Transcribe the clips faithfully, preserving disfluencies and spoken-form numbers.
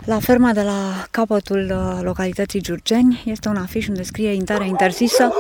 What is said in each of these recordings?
La ferma de la capătul localității Giurgeni este un afiș unde scrie intrare interzisă.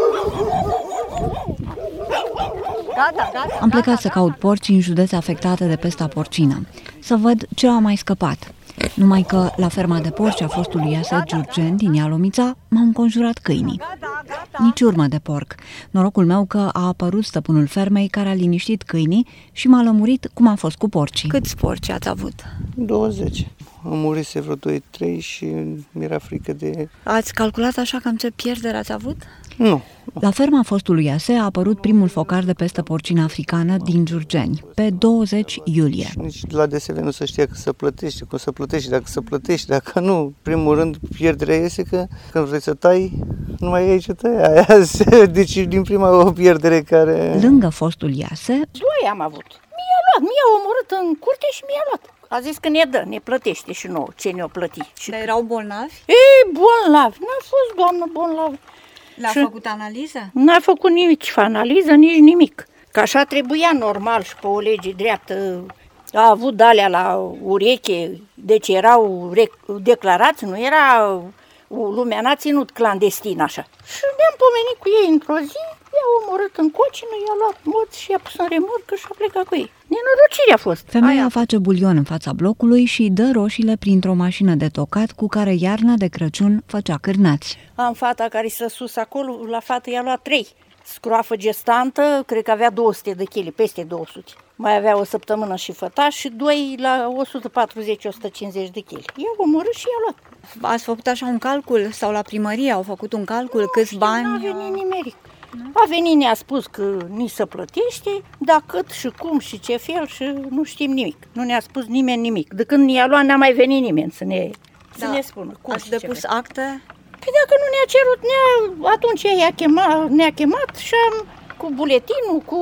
Gata, gata, Am plecat să caut porci în județe afectate de pesta porcină, să văd ce a mai scăpat. Numai că la ferma de porci a fostului Iase Giurgeni din Ialomița m-au înconjurat câinii. Nici urmă de porc. Norocul meu că a apărut stăpânul fermei care a liniștit câinii și m-a lămurit cum a fost cu porcii. Câți porci ați avut? douăzeci. Am murit vreo doi trei și mi-era frică de... Ați calculat așa cam ce pierdere ați avut? Nu. La ferma fostului Iase a apărut primul focar de pestă porcină africană din Giurgeni, pe douăzeci iulie. Nici la D S V nu se știa că se plătește, cum se plătește, dacă se plătește, dacă nu. Primul rând, pierderea este că când vrei să tai, nu mai ai ce tăia aia. Deci, din prima o pierdere care... Lângă fostul Iase... Doi am avut. Mi-a luat, mi-a omorât în curte și mi-a luat. A zis că ne dă, ne plătește și nouă, ce ne-o plăti. Dar erau bolnavi? Ei, bolnavi, n-a fost doamnă bolnavi. Le-a și făcut analiză? N-a făcut nici analiză, nici nimic. Că așa trebuia normal și pe o lege dreaptă. A avut de-alea la ureche, deci erau declarați, nu era... Lumea n-a ținut clandestin așa. Și ne-am pomenit cu ei într-o zi, i-a omorât în cocină, i-a luat morți și i-a pus în remorcă și a plecat cu ei. Nenorocire a fost. Femeia Aia. face bulion în fața blocului și dă roșiile printr-o mașină de tocat cu care iarna de Crăciun făcea cârnați. Am fata care stă sus acolo, la fată i-a luat trei. Scroafă gestantă, cred că avea două sute de kilograme, peste două sute. Mai avea o săptămână și făta și doi la o sută patruzeci - o sută cincizeci de kilograme. I-a omorât și i-a luat. Ați făcut așa un calcul sau la primărie au făcut un calcul nu, câți bani? Nu a venit nimeric. A venit, ne-a spus că ni se plătește, dar cât și cum și ce fel și nu știm nimic. Nu ne-a spus nimeni nimic. De când ne-a luat n-a mai venit nimeni să ne, da. să ne spună cum. Ați depus ce acte? Păi dacă nu ne-a cerut, ne-a, atunci i-a chemat, ne-a chemat și am cu buletinul, cu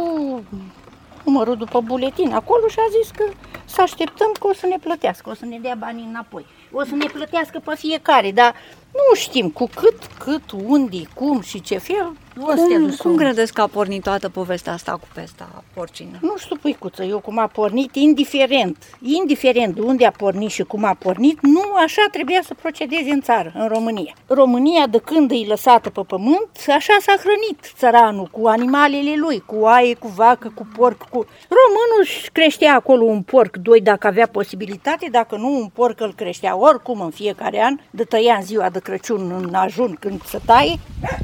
numărul după buletin acolo și a zis că să așteptăm că o să ne plătească, o să ne dea banii înapoi. O să ne plătească pe fiecare, dar nu știm cu cât, cât, unde, cum și ce fel. Cum, cum credeți că a pornit toată povestea asta cu pesta porcină? Nu știu, puicuță, eu cum a pornit, indiferent, indiferent de unde a pornit și cum a pornit, nu așa trebuia să procedeze în țară, în România. România, de când e lăsată pe pământ, așa s-a hrănit țăranul, cu animalele lui, cu oaie, cu vacă, cu porc, cu... Românul își creștea acolo un porc, doi dacă avea posibilitate, dacă nu, un porc îl creștea oricum în fiecare an, de tăia în ziua de Crăciun în ajun când se taie.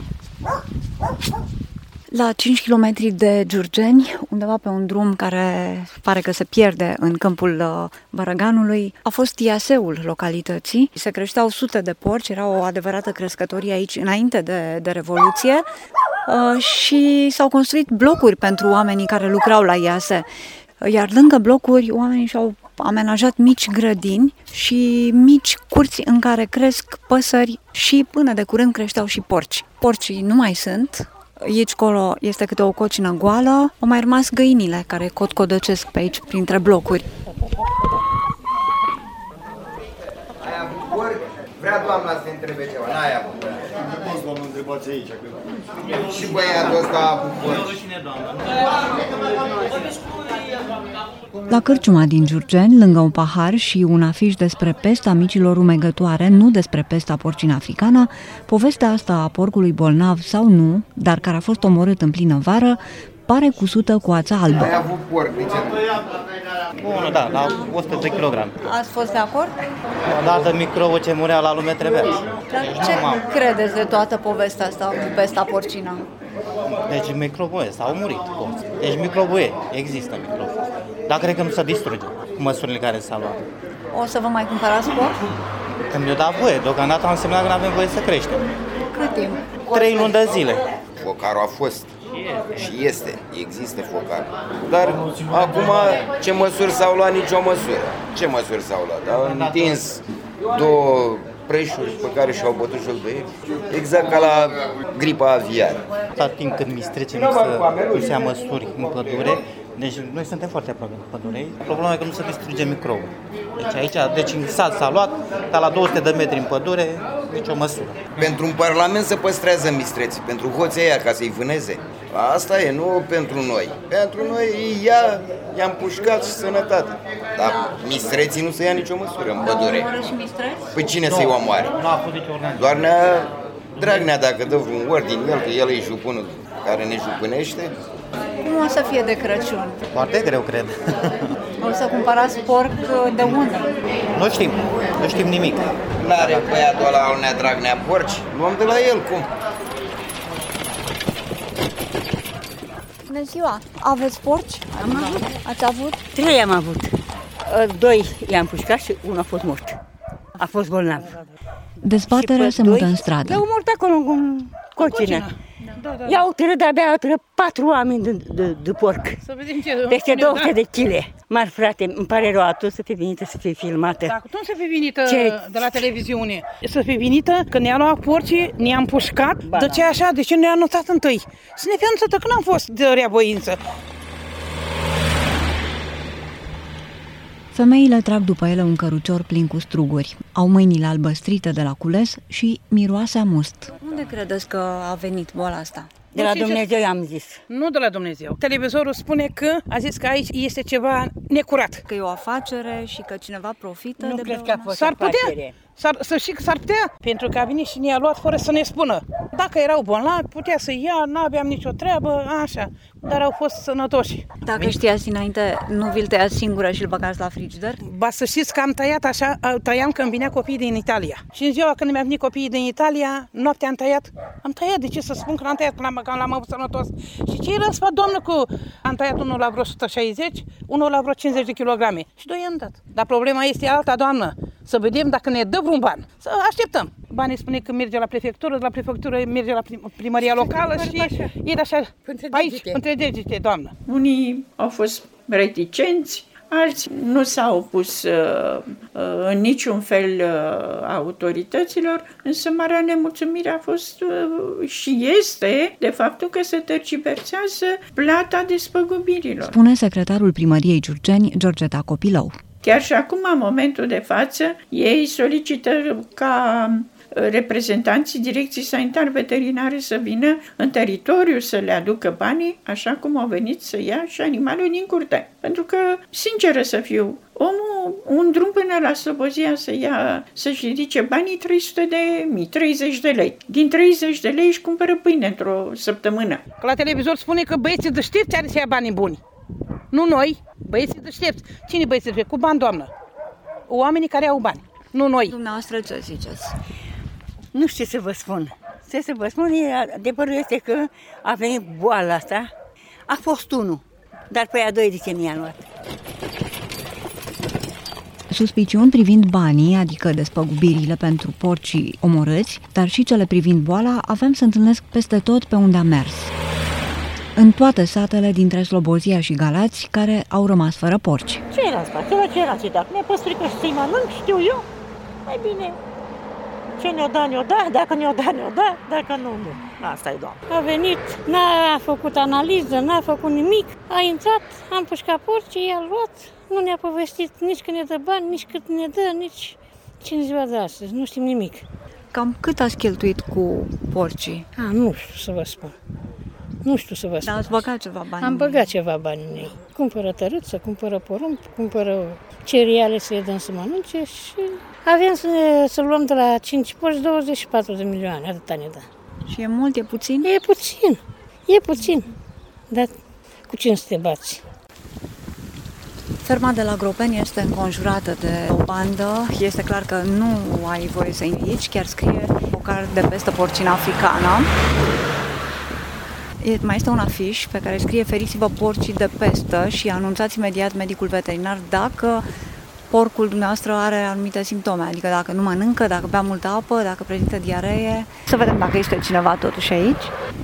La cinci kilometri de Giurgeni, undeva pe un drum care pare că se pierde în câmpul Bărăganului, a fost Iaseul localității. Se creșteau sute de porci, era o adevărată crescătorie aici înainte de, de Revoluție și s-au construit blocuri pentru oamenii care lucrau la Iase. Iar lângă blocuri, oamenii și-au amenajat mici grădini și mici curți în care cresc păsări și până de curând creșteau și porci. Porcii nu mai sunt, aici colo este câte o cocină goală, au mai rămas găinile care cotcodăcesc pe aici printre blocuri. Ai avut porc? Vrea doamna să te întrebe ceva, n-ai avut. Nu poți, doamnă, întrebați aici. Și băiatul ăsta a avut porc. La cârciuma din Giurgeni, lângă un pahar și un afiș despre pesta micilor rumegătoare, nu despre pesta porcină africană, povestea asta a porcului bolnav sau nu, dar care a fost omorât în plină vară, pare cusută cu ața albă. Ai avut porc, de ce nu? Unul, da, la o sută de kilograme. Ați fost de acord? O dată microbul ce murea la lume trebuia. Dar ce credeți de toată povestea asta cu pesta porcină? Deci microbul ăsta au murit. Deci microbul e, există microbul. Dar cred că nu se distruge cu măsurile care s-au luat. O să vă mai cumpărați porc? Când mi-o dat voie, deocamdată am semnat că nu avem voie să creștem. Cât timp? Trei luni de zile. Focarul a fost și este, există focar. Dar acum ce măsuri s-au luat? Nicio măsură. Ce măsuri s-au luat? Au întins două preșuri pe care și-au bătut joc de ei. Exact ca la gripa aviară. Tot timp când mi strece nu să, nu se ia măsuri în pădure, deci noi suntem foarte aproape de pădure. Problema e că nu se distruge microbul. Deci aici, deci în sat s-a luat, dar la două sute de metri în pădure Nicio măsură. Pentru un parlament se păstrează mistreții, pentru hoții aia ca să-i vâneze. Asta e, nu pentru noi. Pentru noi ia, i-am pușcat și sănătate. Dar mistreții nu se ia nicio măsură în pădure. Păi cine să-i omoare? Nu a fost nicio ordine. Doar Nea Dragnea, dacă dă vreun ordin el, că el e jupânul care ne jupânește. Cum o să fie de Crăciun? Foarte greu, cred. O să cumpărați porc de unde? Nu știm, nu știm nimic. N-are băiatul ăla al Nea Dragnea porci? Luăm de la el, cum? Bună ziua! Aveți porci? Am avut. Ați avut? Trei am avut. Doi i-am pușcat și unul a fost mort. A fost bolnav. Dezbaterea se mută în stradă. L-au mort acolo în cocină. Da, da. I-au târât de-abia patru oameni de, de, de porc. Să vedem ce peste două sute de chile. Mar frate, îmi pare rău, tu să fii venită să fii filmată. Dacă tu să fii venită ce? De la televiziune, să fii venită, că ne-a luat porcii, ne-am pușcat, ba, de ce așa, de ce ne-a anunțat întâi? Să ne fi anunțat că n-am fost de rea voință. Femeile trag după ele un cărucior plin cu struguri. Au mâinile albăstrite de la cules și miroase a must. Unde credeți că a venit boala asta? De la Dumnezeu am zis. Nu de la Dumnezeu. Televizorul spune că a zis că aici este ceva necurat. Că e o afacere și că cineva profită nu de cred că a fost S-ar putea. afacere. S-ar, să știi că s-ar putea, pentru că a venit și ne-a luat fără să ne spună. Dacă erau bolnavi, putea să ia, n-aveam nicio treabă, așa, dar au fost sănătoși. Dacă știați înainte, nu vi-l tăiați singură și îl băgați la frigider? Ba să știți că am tăiat așa, tăiam când vinea copiii din Italia. Și în ziua când mi-a venit copiii din Italia, noaptea am tăiat. Am tăiat, de ce să spun că l-am tăiat, că l-am, l-am avut sănătos. Și ce era sfat, doamnă, cu... Am tăiat unul la vreo o sută șaizeci, unul la vreo cincizeci de kilograme. Și doi am dat. Dar problema este alta, doamnă. Să vedem dacă ne dă vreun ban. Să așteptăm. Banii spune că merge la prefectură, de la prefectură merge la primăria locală și e de așa, aici, între degete, doamnă. Unii au fost reticenți, alții nu s-au opus uh, uh, în niciun fel uh, autorităților, însă marea nemulțumire a fost uh, și este de faptul că se tergiversează plata despăgubirilor. Spune secretarul primăriei Giurgeni, Georgeta Copilău. Chiar și acum, în momentul de față, ei solicită ca reprezentanții Direcției Sanitar-Veterinare să vină în teritoriu să le aducă banii, așa cum au venit să ia și animalul din curte. Pentru că, sinceră să fiu, omul, un drum până la Slobozia să ia, să-și ridice banii trei sute de mii, treizeci de lei. Din treizeci de lei își cumpără pâine într-o săptămână. Că la televizor spune că băieții deștepți are să ia banii buni. Nu noi, băieții deștepți. Cine băieții deștepți? Cu bani, doamnă. Oamenii care au bani, nu noi. Dumneavoastră ce ziceți? Nu știu ce să vă spun. Ce să vă spun, adevărul este că a venit boala asta. A fost unul, dar pe aia doi de ce mi-a luat. Suspiciuni privind banii, adică despăgubirile pentru porcii omorâți, dar și cele privind boala, avem să întâlnesc peste tot pe unde am mers. În toate satele dintre Slobozia și Galați, care au rămas fără porci. Ce era asta? Ce era ce dacă ne-a păstrit că să-i mănânc, știu eu. Mai bine, ce ne-o da, ne-o da, dacă ne-o da, ne-o da, dacă nu, nu. Asta e, doamnă. A venit, n-a făcut analiză, n-a făcut nimic, a intrat, am pușcat porcii, i-a luat, nu ne-a povestit nici că ne dă bani, nici cât ne dă, nici ce în ziua de astăzi, nu știm nimic. Cam cât ați cheltuit cu porcii? A, nu știu să vă spun. Nu știu să vă spun. Dar ați băgat ceva bani? Am băgat ceva bani în ei. Cumpără tărâță, cumpără porumb, cumpără cereale să le dăm să mănânce și avem să, ne, să luăm de la cinci porci douăzeci și patru de milioane, atâta ne dă. Și e mult, e puțin? E puțin, e puțin, dar cu cine să te bați? Ferma de la Gropeni este înconjurată de o bandă. Este clar că nu ai voie să intri aici, chiar scrie focar de pestă porcină africană. Mai este un afiș pe care scrie feriți-vă porcii de pestă și anunțați imediat medicul veterinar dacă porcul dumneavoastră are anumite simptome, adică dacă nu mănâncă, dacă bea multă apă, dacă prezintă diaree. Să vedem dacă este cineva totuși aici.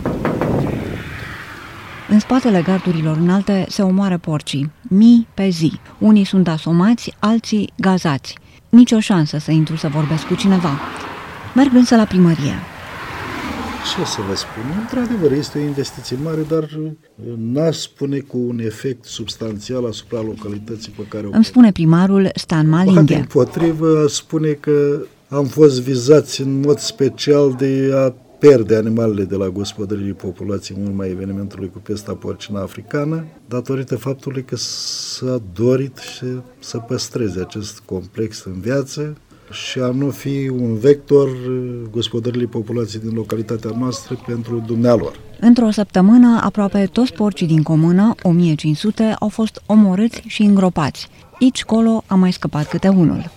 În spatele gardurilor înalte se omoară porcii, mii pe zi. Unii sunt asomați, alții gazați. Nici o șansă să intru să vorbesc cu cineva. Merg însă la primărie. Ce să vă spun? Într-adevăr, este o investiție mare, dar n-aș spune cu un efect substanțial asupra localității pe care o... Îmi spune primarul Stan Malinghe. Din potrivă, aș spune că am fost vizați în mod special de a pierde animalele de la gospodării populației în urma evenimentului cu pesta porcină africană, datorită faptului că s-a dorit să păstreze acest complex în viață și a nu fi un vector gospodării populației din localitatea noastră pentru dumnealor. Într-o săptămână, aproape toți porcii din comună, o mie cinci sute, au fost omorâți și îngropați. Aici colo a mai scăpat câte unul.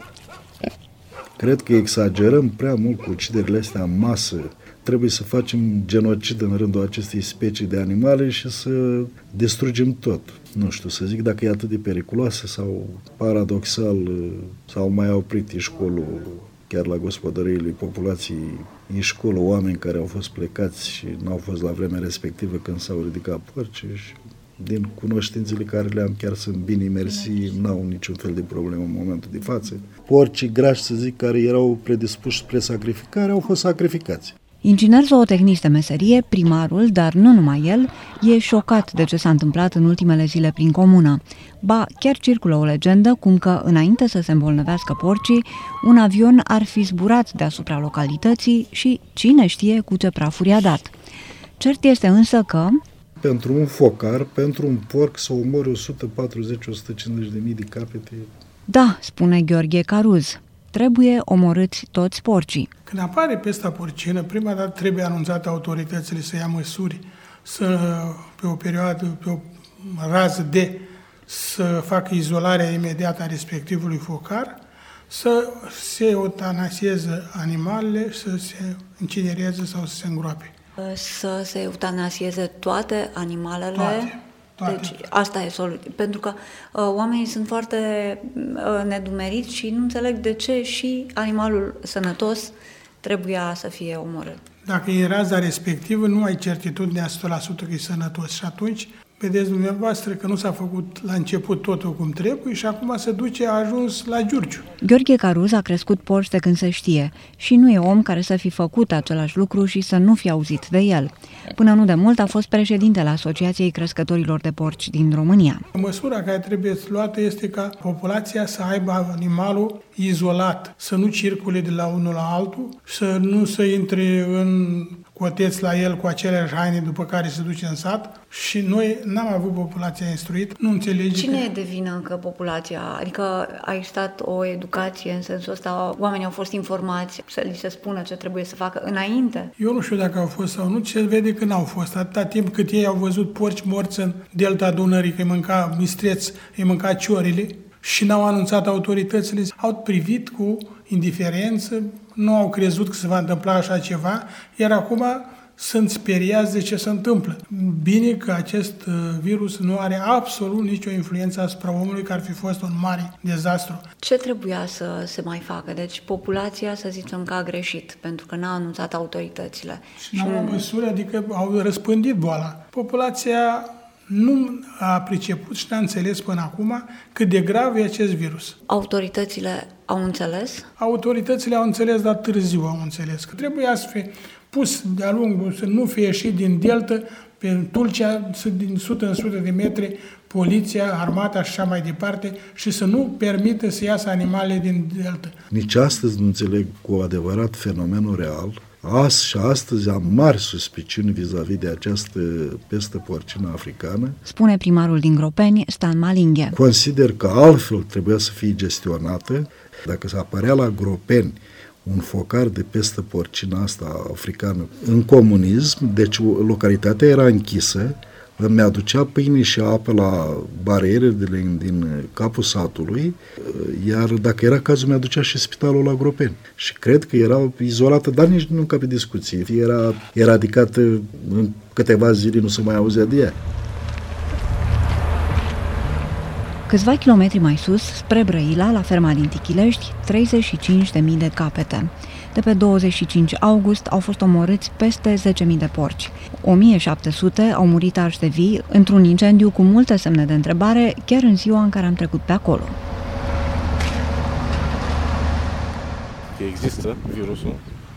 Cred că exagerăm prea mult cu uciderile astea în masă. Trebuie să facem genocid în rândul acestei specii de animale și să distrugem tot. Nu știu, să zic dacă e atât de periculoasă sau paradoxal sau mai oprit școlul chiar la gospodăriile populației școlul oameni care au fost plecați și n-au fost la vremea respectivă când s-au ridicat porci și din cunoștințele care le-am chiar sunt bine mersi, n-au niciun fel de problemă în momentul de față. Porcii grași, să zic, care erau predispuși spre sacrificare, au fost sacrificați. Inginer zootechnist de meserie, primarul, dar nu numai el, e șocat de ce s-a întâmplat în ultimele zile prin comună. Ba, chiar circulă o legendă cum că, înainte să se îmbolnăvească porcii, un avion ar fi zburat deasupra localității și cine știe cu ce prafuri a dat. Cert este însă că pentru un focar, pentru un porc să omori o sută patruzeci - o sută cincizeci de mii de capete. Da, spune Gheorghe Caruz, trebuie omorâți toți porcii. Când apare pesta porcină, prima dată trebuie anunțate autoritățile să ia măsuri, să, pe o perioadă, pe o rază de, să facă izolarea imediată a respectivului focar, să se eutanasieze animalele, să se incinereze sau să se îngroape. Să se eutanasieze toate animalele. Toate. Toate. Deci asta e soluția. Pentru că uh, oamenii sunt foarte uh, nedumeriți și nu înțeleg de ce și animalul sănătos trebuia să fie omorât. Dacă e raza respectivă, nu ai certitudinea o sută la sută că e sănătos și atunci vedeți dumneavoastră că nu s-a făcut la început totul cum trebuie și acum se duce, a ajuns la Giurgiu. Gheorghe Caruz a crescut porci de când se știe și nu e om care să fi făcut același lucru și să nu fi auzit de el. Până nu de mult a fost președintele Asociației Crescătorilor de Porci din România. Măsura care trebuie luată este ca populația să aibă animalul izolat, să nu circule de la unul la altul, să nu se intre în coteți la el cu aceleași haine după care se duce în sat și noi n-am avut populația instruită, nu înțelege. Cine că... e de vină că populația, adică a existat o educație în sensul ăsta, oamenii au fost informați să li se spună ce trebuie să facă înainte? Eu nu știu dacă au fost sau nu, se vede că n-au fost. Atâta timp cât ei au văzut porci morți în delta Dunării, că îi mânca mistreți, îi mânca ciorile și n-au anunțat autoritățile, au privit cu indiferență, nu au crezut că se va întâmpla așa ceva, iar acum sunt speriați de ce se întâmplă. Bine că acest virus nu are absolut nicio influență asupra omului, că ar fi fost un mare dezastru. Ce trebuia să se mai facă? Deci populația, să zicem că a greșit, pentru că n-a anunțat autoritățile. Și n-au luat măsuri, adică au răspândit boala. Populația nu a priceput și n-a înțeles până acum cât de grav e acest virus. Autoritățile au înțeles? Autoritățile au înțeles, dar târziu au înțeles. Că trebuia să fie pus de-a lungul, să nu fie ieșit din delta, pe Tulcea, din sută în sută de metri, poliția, armata și așa mai departe, și să nu permită să iasă animale din delta. Nici astăzi nu înțeleg cu adevărat fenomenul real. Azi și astăzi am mari suspiciuni vis-a-vis de această pestă porcină africană. Spune primarul din Gropeni, Stan Malinghe. Consider că altfel trebuia să fie gestionată. Dacă s-a apărea la Gropeni un focar de pestă porcină asta africană în comunism, deci localitatea era închisă, îmi aducea pâine și apă la barierele din, din capul satului, iar dacă era cazul, mi-aducea și spitalul la Gropeni. Și cred că era izolată, dar nici nu ca pe discuție. Era eradicată în câteva zile, nu se mai auzea de ea. Câțiva kilometri mai sus, spre Brăila, la ferma din Tichilești, treizeci și cinci de mii de capete. De pe douăzeci și cinci august au fost omorâți peste zece mii de porci. o mie șapte sute au murit arși de vii într-un incendiu cu multe semne de întrebare, chiar în ziua în care am trecut pe acolo. Există virusul.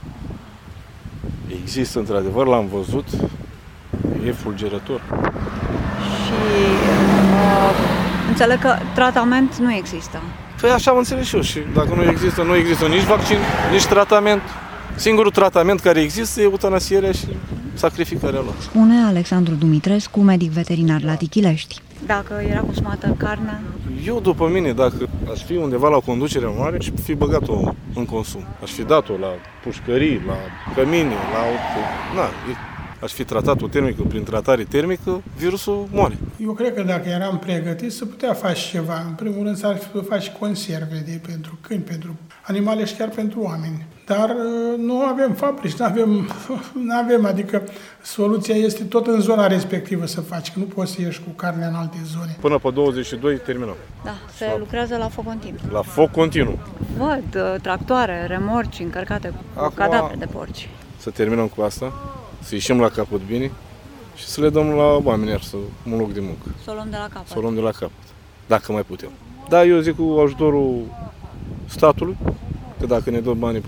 Există, într-adevăr, l-am văzut. E fulgerător. Și uh, înțeleg că tratament nu există. Păi așa am înțeles și eu și dacă nu există, nu există nici vaccin, nici tratament. Singurul tratament care există e eutanasierea și sacrificarea lor. Spune Alexandru Dumitrescu, medic veterinar la Tichilești. Dacă era consumată carnea? Eu, după mine, dacă aș fi undeva la o conducere mare, aș fi băgat-o în consum. Aș fi dat-o la pușcării, la cămine, la... Na, aș fi tratat-o termică, prin tratare termică, virusul moare. Eu cred că dacă eram pregătit, să putea face ceva. În primul rând, s-ar putea face conserve de, pentru câini, pentru animale și chiar pentru oameni. Dar nu avem fabrici, nu avem, nu avem, adică soluția este tot în zona respectivă să faci, că nu poți să ieși cu carnea în alte zone. Până pe douăzeci și doi terminăm. Da, se Sau... lucrează la foc continuu. La foc continuu. Văd uh, tractoare, remorci încărcate cu Acum, cadavre de porci. Să terminăm cu asta, să ieșim la capăt bine și să le dăm la oameni iar să un loc de muncă. Să o luăm de la capăt. Să o luăm de la capăt, dacă mai putem. Da, eu zic cu ajutorul statului, că dacă ne dă banii pe,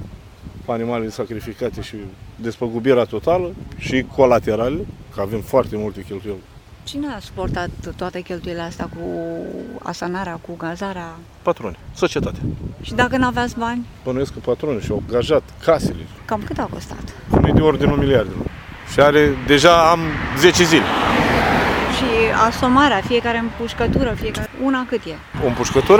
pe animalele sacrificate și despăgubirea totală și colaterale, că avem foarte multe cheltuieli. Cine a suportat toate cheltuielile astea cu asanarea, cu gazarea? Patroni, societatea. Și dacă n-aveați bani? Bănuiesc că patronii și-au gajat casele. Cam cât a costat? Nu de ordinul miliardelor. Și are, deja am zece zile. Și asomarea, fiecare împușcătură, fiecare... Una cât e? O împușcătură?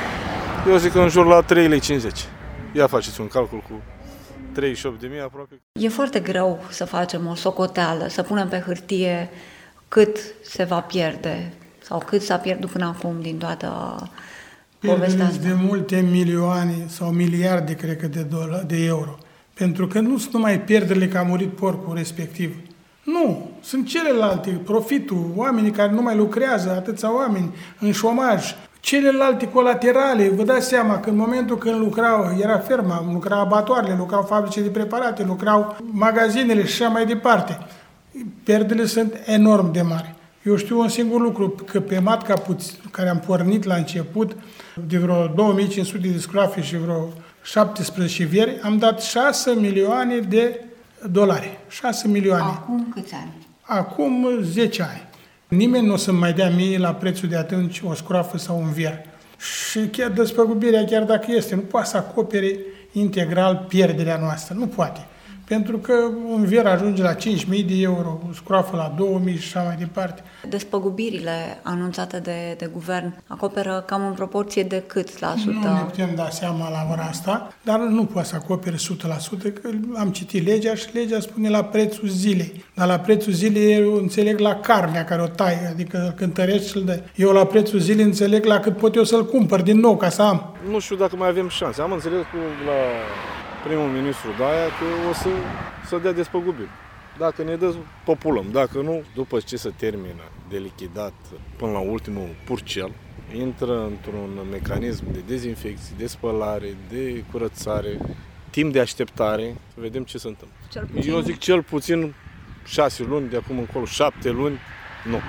Eu zic că în jur la trei lei cincizeci. Ia faceți un calcul cu treizeci și opt de mii aproape. E foarte greu să facem o socoteală, să punem pe hârtie cât se va pierde sau cât s-a pierdut până acum din toată povestea asta. De multe milioane sau miliarde, cred că, de, dolari, de euro. Pentru că nu sunt numai pierderile că a murit porcul respectiv. Nu, sunt celelalte, profitul, oamenii care nu mai lucrează, atâția oameni în șomaj, celelalte colaterale. Vă dați seama că în momentul când lucrau, era ferma, lucrau abatoarele, lucrau fabrice de preparate, lucrau magazinele și așa mai departe. Pierderile sunt enorm de mari. Eu știu un singur lucru, că pe matca care am pornit la început, de vreo două mii cinci sute de scroafe și vreo șaptesprezece vieri, am dat șase milioane de dolari. șase milioane. Acum câți ani? Acum zece ani. Nimeni nu o să mai dea mie la prețul de atunci o scroafă sau un vier. Și chiar despăgubirea, chiar dacă este, nu poate să acopere integral pierderea noastră. Nu poate. Pentru că un vier ajunge la cinci mii de euro, o scroafă la două mii și așa mai departe. Despăgubirile anunțate de, de guvern acoperă cam în proporție de cât la sută? Nu ne putem da seama la ora asta, dar nu poate să acopere o sută la sută, că am citit legea și legea spune la prețul zilei. Dar la prețul zilei eu înțeleg la carnea care o tai, adică îl cântărești și îl dai. Eu la prețul zilei înțeleg la cât pot eu să-l cumpăr din nou ca să am. Nu știu dacă mai avem șanse. Am înțeles cu la primul ministru Daia că o să, să dea despăgubiri. Dacă ne dă, populăm. Dacă nu, după ce se termină de lichidat până la ultimul purcel, intră într-un mecanism de dezinfecție, de spălare, de curățare, timp de așteptare, să vedem ce se întâmplă. Eu zic cel puțin șase luni, de acum încolo șapte luni, nu.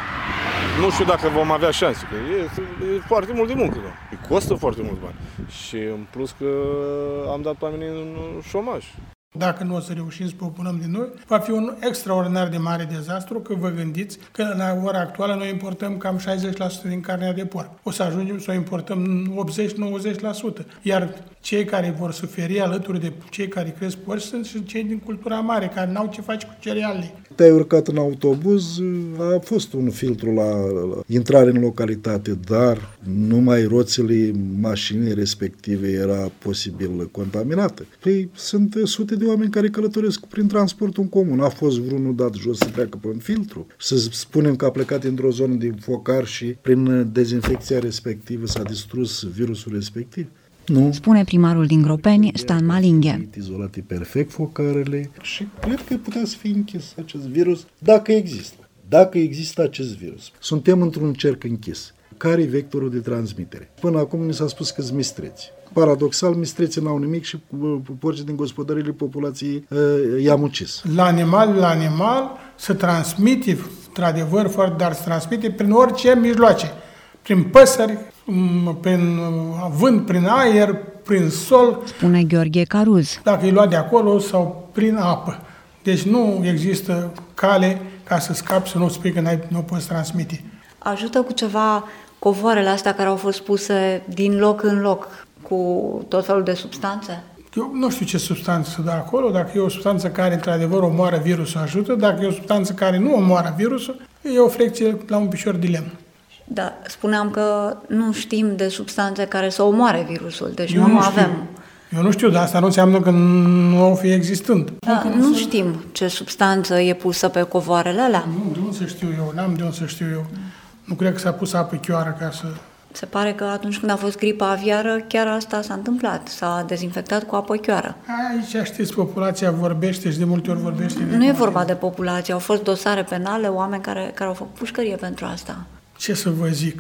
Nu știu dacă vom avea șanse, că e, e foarte mult de muncă, da. Îi costă foarte mult bani. Și în plus că am dat oamenii în șomaj. Dacă nu o să reușim să propunăm din noi, va fi un extraordinar de mare dezastru, că vă gândiți că la ora actuală noi importăm cam șaizeci la sută din carnea de porc. O să ajungem să o importăm optzeci-nouăzeci la sută. Iar cei care vor suferi alături de cei care cresc porci sunt și cei din cultura mare, care n-au ce face cu cerealele. Te-ai urcat în autobuz, a fost un filtru la, la intrare în localitate, dar numai roțile mașinii respective era posibil contaminată. Păi sunt sute de oameni care călătoresc prin transportul în comun. A fost vreunul dat jos să treacă pe un filtru? Să spunem că a plecat într-o zonă de focar și prin dezinfecția respectivă s-a distrus virusul respectiv? Nu. Spune primarul din Gropeni, Stan Malinghe. Izolate perfect focarele și cred că putea să fie închis acest virus dacă există. Dacă există acest virus. Suntem într-un cerc închis. Care e vectorul de transmitere? Până acum mi s-a spus că-s mistreți. Paradoxal, mistreții n-au nimic și porcii din gospodăriile populației uh, i-am ucis. La animal, la animal se transmite, într-adevăr, dar se transmite prin orice mijloace. Prin păsări, prin vânt, prin aer, prin sol. Spune Gheorghe Caruz. Dacă e luat de acolo sau prin apă. Deci nu există cale ca să scapi, să nu spui că nu poți transmite. Ajută cu ceva covoarele astea care au fost puse din loc în loc cu tot felul de substanțe? Eu nu știu ce substanță de acolo, dacă e o substanță care într-adevăr omoară virusul, ajută, dacă e o substanță care nu omoară virusul, e o flecție la un picior de lemn. Da, spuneam că nu știm de substanțe care să omoare virusul, deci Eu nu, nu avem. Eu nu știu, dar asta nu înseamnă că nu o fi existând. Da, nu știm ce substanță e pusă pe covoarele alea. Nu, de unde să știu eu, n-am de unde să știu eu. Nu cred că s-a pus apă chioară ca să... Se pare că atunci când a fost gripa aviară, chiar asta s-a întâmplat. S-a dezinfectat cu apă chioară. Aici, știți, populația vorbește și de multe ori vorbește. De nu e vorba de populație, au fost dosare penale, oameni care, care au făcut pușcărie pentru asta. Ce să vă zic?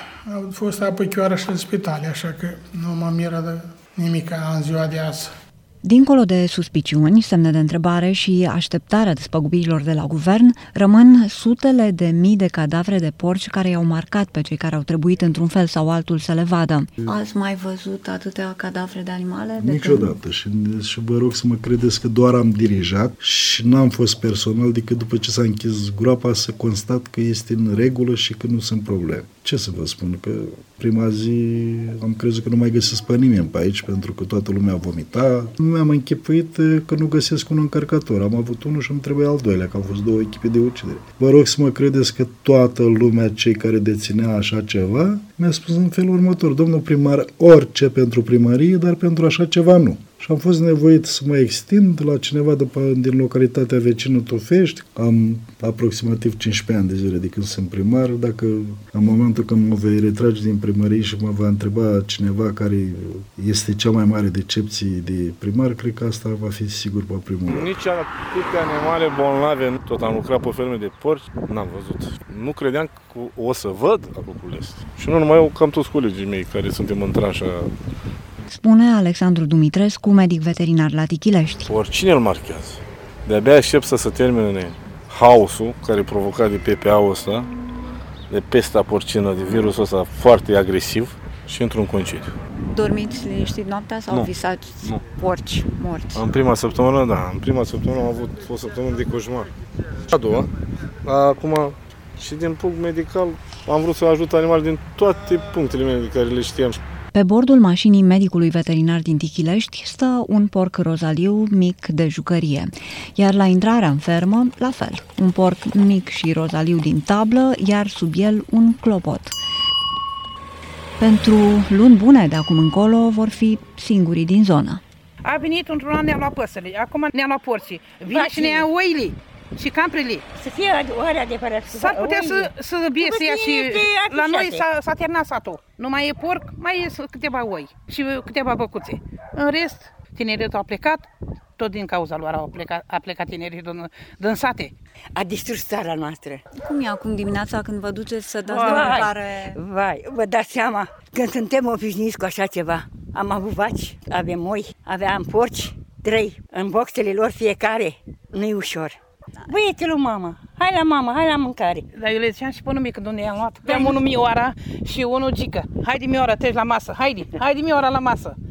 A fost apă chioară și în spitale, așa că nu mă miră de nimic în ziua de azi. Dincolo de suspiciuni, semne de întrebare și așteptarea despăgubirilor de la guvern, rămân sutele de mii de cadavre de porci care i-au marcat pe cei care au trebuit într-un fel sau altul să le vadă. Ați mai văzut atâtea cadavre de animale? De Niciodată. Și, și vă rog să mă credeți că doar am dirijat și n-am fost personal decât după ce s-a închis groapa să constat că este în regulă și că nu sunt probleme. Ce să vă spun? Că prima zi am crezut că nu mai găsesc pe nimeni pe aici, pentru că toată lumea a vomitat. Nu mi-am închipuit că nu găsesc un încărcător. Am avut unul și îmi trebuie al doilea, că au fost două echipe de ucidere. Vă rog să mă credeți că toată lumea, cei care deținea așa ceva, mi-a spus în felul următor: domnul primar, orice pentru primărie, dar pentru așa ceva nu. Și am fost nevoit să mă extind la cineva de pe, din localitatea vecină Tofești. Am aproximativ cincisprezece ani de zile de când sunt primar. Dacă în momentul când mă vei retrage din primărie și mă va întreba cineva care este cea mai mare decepție de primar, cred că asta va fi sigur pe primul loc. Nici atâtea animale bolnave, tot am lucrat pe ferme de porci, n-am văzut. Nu credeam că o să văd lucrurile astea. Și nu numai eu, cam toți colegii mei care suntem în tranșa. Spune Alexandru Dumitrescu, medic veterinar la Tichilești. Oricine îl marchează. De-abia aștept să se termine haosul care e provocat de P P A-ul ăsta, de pesta porcină, de virusul ăsta foarte agresiv și intru în concediu. Dormiți liniștit noaptea sau nu. visați nu. porci morți? În prima săptămână, da. În prima săptămână am avut o săptămână de coșmar. A doua, acum și din punct medical am vrut să ajut animale din toate punctele mele de care le știam. Pe bordul mașinii medicului veterinar din Tichilești stă un porc rozaliu mic de jucărie, iar la intrarea în fermă, la fel, un porc mic și rozaliu din tablă, iar sub el un clopot. Pentru luni bune de acum încolo vor fi singurii din zonă. A venit într-un an, ne-a luat păsările, acum ne-a luat porcii. Vine și ne ia oile și caprele. Să fie oare adevărat. S-ar putea să, să biese ea și la noi s-a, s-a terminat satul. Nu mai e porc, mai e câteva oi și câteva băcuțe. În rest, tineretul a plecat, tot din cauza lor a plecat, a plecat tinerii din, din sate. A distrus țara noastră. Cum e acum dimineața când vă duceți să dați de mâncare? Vai, vă dați seama, când suntem obișnuiți cu așa ceva. Am avut vaci, avem oi, aveam porci, trei, în boxele lor fiecare. Nu-i ușor. Băiete lui mama, hai la mama, hai la mâncare. Dar eu le ziceam și până mică de unde i-am luat. Aveam unul Mioara și unul Gică. Haide Mioara, treci la masă, haide, haide Mioara la masă.